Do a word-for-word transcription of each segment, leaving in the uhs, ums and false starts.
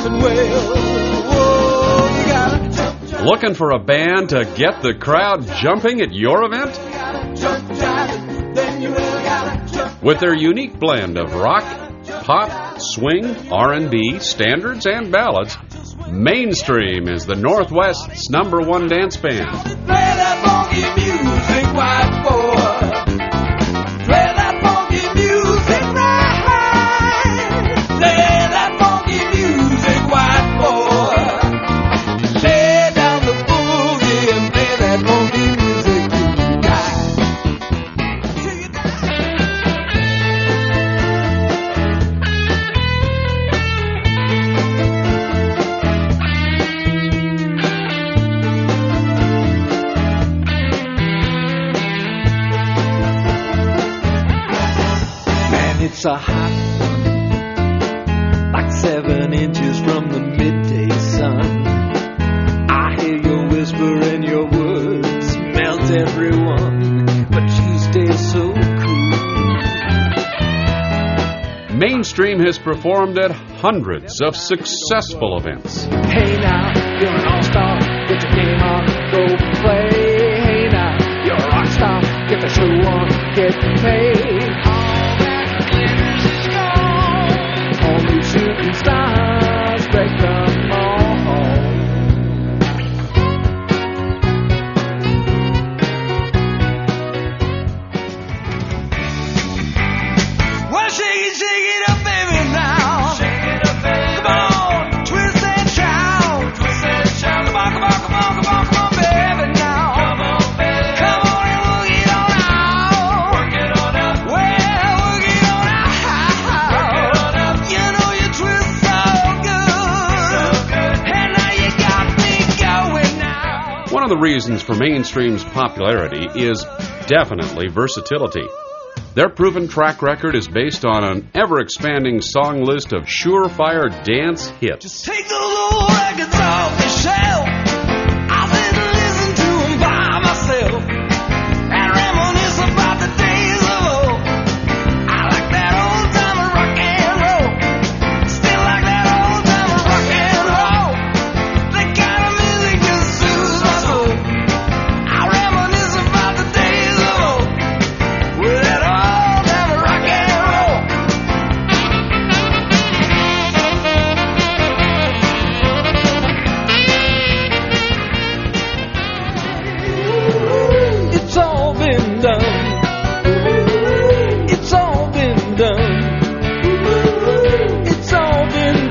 jumping well. Whoa, you gotta jump, jump. Looking for a band to get the crowd jumping at your event? Jump, jump, then you really gotta jump. With their unique blend of rock, pop, swing, R and B, standards, and ballads, Mainstream is the Northwest's number one dance band. Play that funky music, white boy. Play that funky music right. Play that funky music, white boy. Lay down the boogie and play that funky music till you die. Till you die. It's a hot one, like seven inches from the midday sun. I hear your whisper and your words melt everyone, but you stay so cool. Mainstream has performed at hundreds of successful events. Hey now, you're an all-star, get your game on, go play. Hey now, you're a rock star, get the show on, get paid. Only shooting stars break them all. Well, shake it, shake it up, baby, now. Shake it up, baby. Come on, twist and shout. Twist and shout. Come on, come on, come on, come on, come on, baby, now. Come on, baby. Come on and work it on out. Work it on out. Well, work it on out. Work it on out. You know you twist so good. So good. And now you got me going now. One of the reasons for Mainstream's popularity is definitely versatility. Their proven track record is based on an ever-expanding song list of surefire dance hits. Just take those old records off the shelf. I'll sit and listen to them by myself and reminisce about the days of old. I like that old time of rock and roll. Still like that old time of rock and roll. That kind of music just soothes my soul. I reminisce about the days of old with that old time of rock and roll. It's all been done. It's all been done. It's all been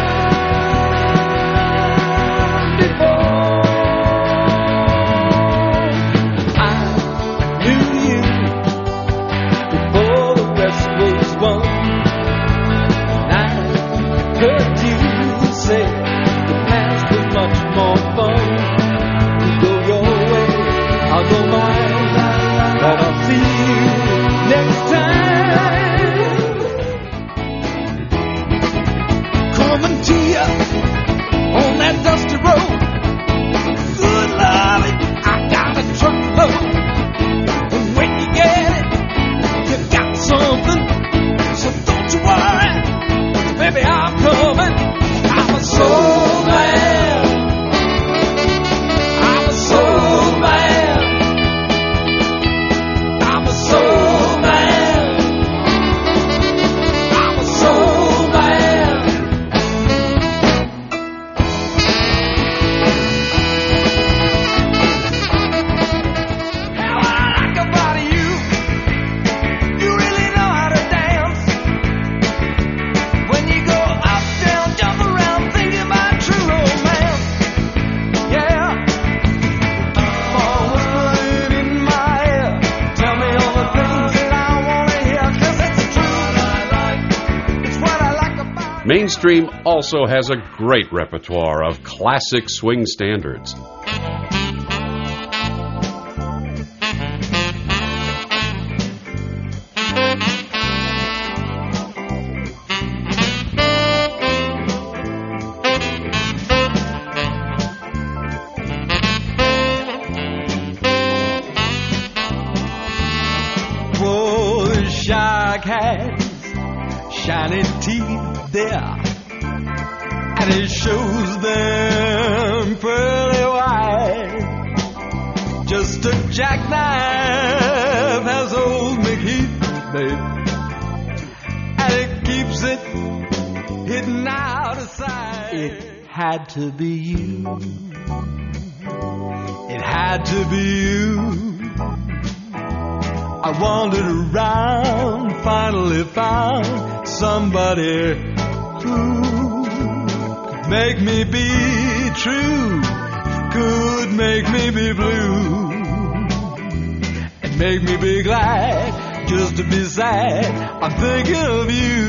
done before. I knew you before the rest was won. And I heard you say the past was much more fun. You go your way, I'll go mine, but I'll see you next time. Coming to you on that dusty road. Good Lord, I got a truckload. And when you get it, you got something. So don't you worry, baby, I'm coming. I'm a soul man. I'm a soul man. I'm a soul man. I'm a soul man. How I like about you, you really know how to dance. When you go up, down, jump around, thinking about true romance. Yeah. Keep on whispering in my ear. Tell me all the things that I want to hear. 'Cause it's true. It's what I like about you. Mainstream also has a great repertoire of classic swing standards. Whoa, the shark has shiny teeth there. and he shows them pearly white. Just a jackknife has old McHeath, babe, and it keeps it hidden out of sight. It had to be you. It had to be you. I wandered around, finally found somebody who could make me be true, could make me be blue, and make me be glad just to be sad. I'm thinking of you.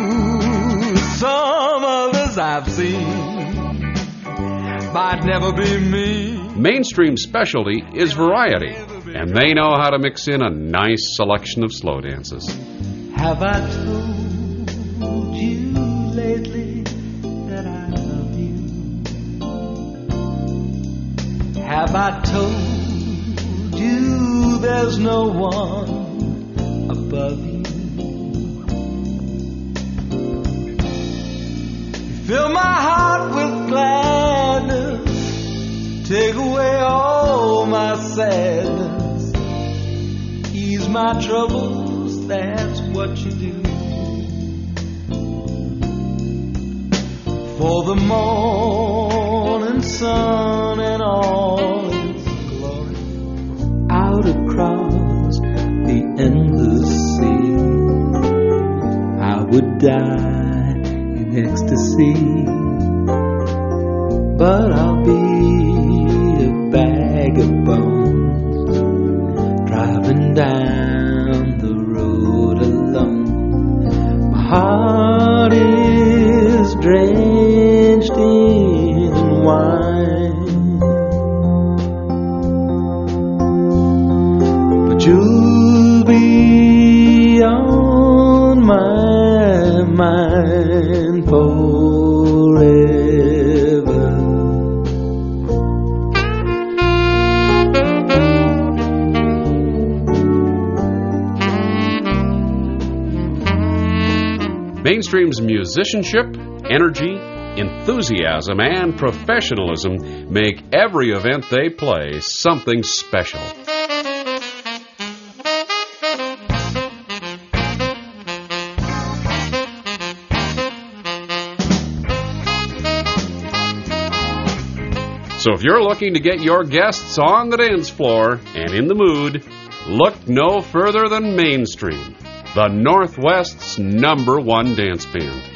Some others I've seen might never be me. Mainstream specialty is variety, and they know how to mix in a nice selection of slow dances. Have I told you lately that I love you? Have I told you there's no one above you? You fill my heart with gladness, take away all my sadness, ease my troubles, that's what you do. For the morning sun and all its glory, out across the endless sea, I would die in ecstasy, but I'll be a bag of bones, driving down the road alone. My heart is drenched in wine, but you'll be on my mind forever. Mainstream's musicianship, energy, enthusiasm, and professionalism make every event they play something special. So if you're looking to get your guests on the dance floor and in the mood, look no further than Mainstream, the Northwest's number one dance band.